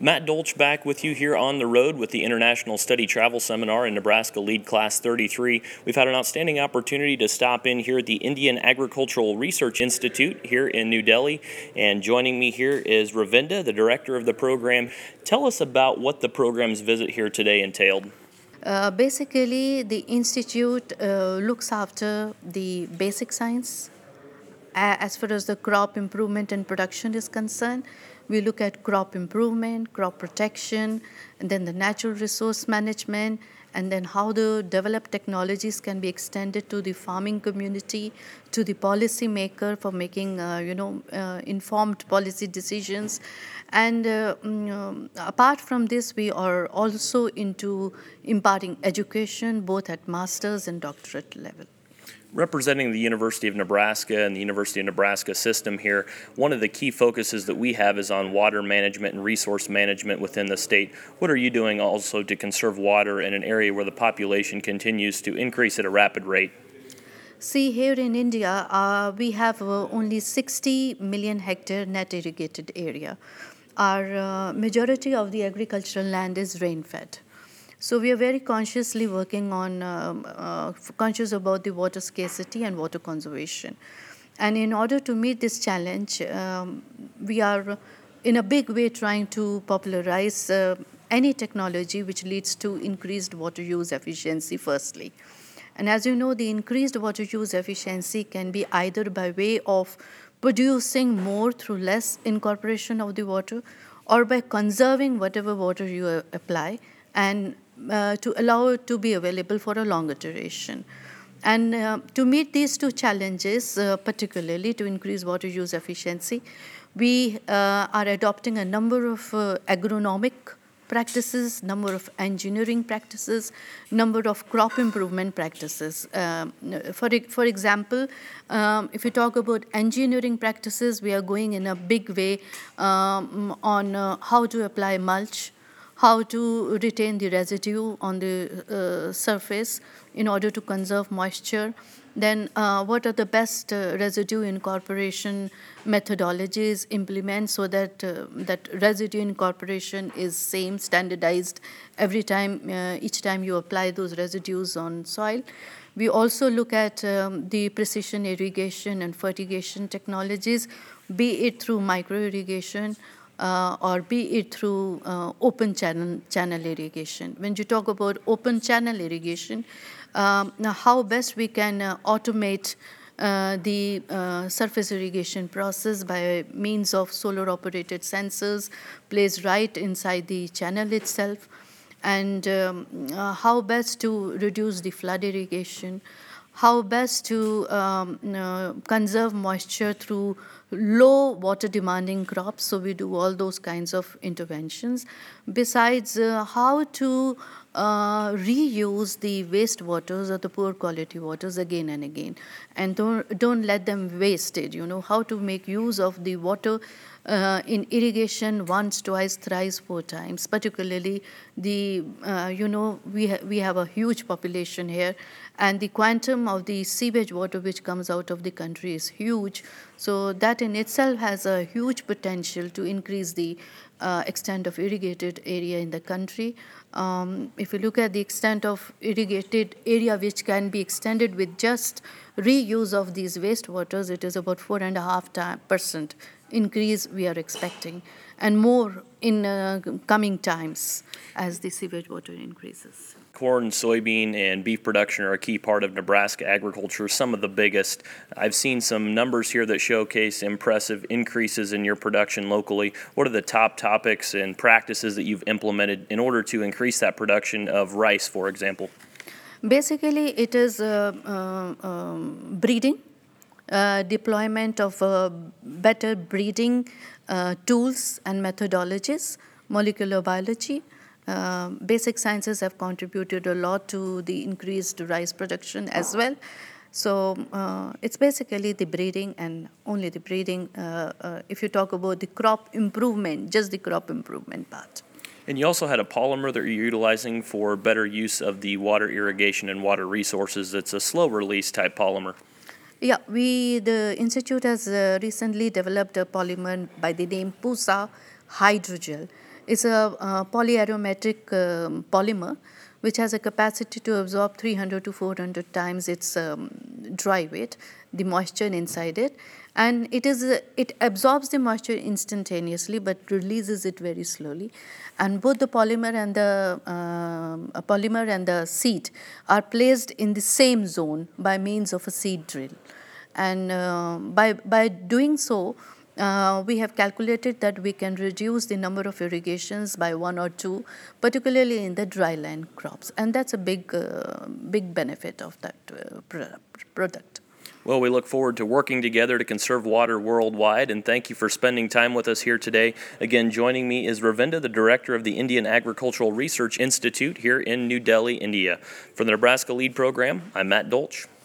Matt Dolch back with you here on the road with the International Study Travel Seminar in Nebraska Lead Class 33. We've had an outstanding opportunity to stop in here at the Indian Agricultural Research Institute here in New Delhi. And joining me here is Ravinda, the director of the program. Tell us about what the program's visit here today entailed. Basically, the institute looks after the basic science. As far as the crop improvement and production is concerned, we look at crop improvement, crop protection, and then the natural resource management, and then how the developed technologies can be extended to the farming community, to the policy maker for making, informed policy decisions. And apart from this, we are also into imparting education both at master's and doctorate level. Representing the University of Nebraska and the University of Nebraska system here, one of the key focuses that we have is on water management and resource management within the state. What are you doing also to conserve water in an area where the population continues to increase at a rapid rate? See, here in India, we have only 60 million hectare net irrigated area. Our majority of the agricultural land is rain-fed. So we are very consciously working on, conscious about the water scarcity and water conservation. And in order to meet this challenge, we are in a big way trying to popularize any technology which leads to increased water use efficiency firstly. And as you know, the increased water use efficiency can be either by way of producing more through less incorporation of the water or by conserving whatever water you apply and to allow it to be available for a longer duration. And to meet these two challenges, particularly to increase water use efficiency, we are adopting a number of agronomic practices, number of engineering practices, number of crop improvement practices. For example, if you talk about engineering practices, we are going in a big way on how to apply mulch, how to retain the residue on the surface in order to conserve moisture. Then what are the best residue incorporation methodologies implement so that that residue incorporation is same, standardized every time, each time you apply those residues on soil. We also look at the precision irrigation and fertigation technologies, be it through micro irrigation, or be it through open channel irrigation. When you talk about open channel irrigation, how best we can automate the surface irrigation process by means of solar-operated sensors placed right inside the channel itself, and how best to reduce the flood irrigation, how best to conserve moisture through low water demanding crops. So we do all those kinds of interventions. Besides, how to reuse the waste waters or the poor quality waters again and again, and don't let them wasted. How to make use of the water in irrigation once, twice, thrice, four times. Particularly, we have a huge population here, and the quantum of the sewage water which comes out of the country is huge. So that in itself has a huge potential to increase the extent of irrigated area in the country. If you look at the extent of irrigated area which can be extended with just reuse of these wastewaters, it is about 4.5% increase we are expecting, and more in coming times as the sewage water increases. Corn, soybean, and beef production are a key part of Nebraska agriculture, some of the biggest. I've seen some numbers here that showcase impressive increases in your production locally. What are the top topics and practices that you've implemented in order to increase that production of rice, for example? Basically, it is breeding, deployment of better breeding tools and methodologies, molecular biology. Basic sciences have contributed a lot to the increased rice production as well. So it's basically the breeding and only the breeding. If you talk about the crop improvement, just the crop improvement part. And you also had a polymer that you're utilizing for better use of the water irrigation and water resources. It's a slow release type polymer. Yeah, the Institute has recently developed a polymer by the name PUSA Hydrogel. is a polyaromatic polymer which has a capacity to absorb 300 to 400 times its dry weight, the moisture inside it. And it absorbs the moisture instantaneously but releases it very slowly. And both the polymer and the seed are placed in the same zone by means of a seed drill. And by doing so, we have calculated that we can reduce the number of irrigations by 1 or 2, particularly in the dryland crops. And that's a big benefit of that product. Well, we look forward to working together to conserve water worldwide, and thank you for spending time with us here today. Again, joining me is Ravinda, the director of the Indian Agricultural Research Institute here in New Delhi, India. For the Nebraska Lead Program, I'm Matt Dolch.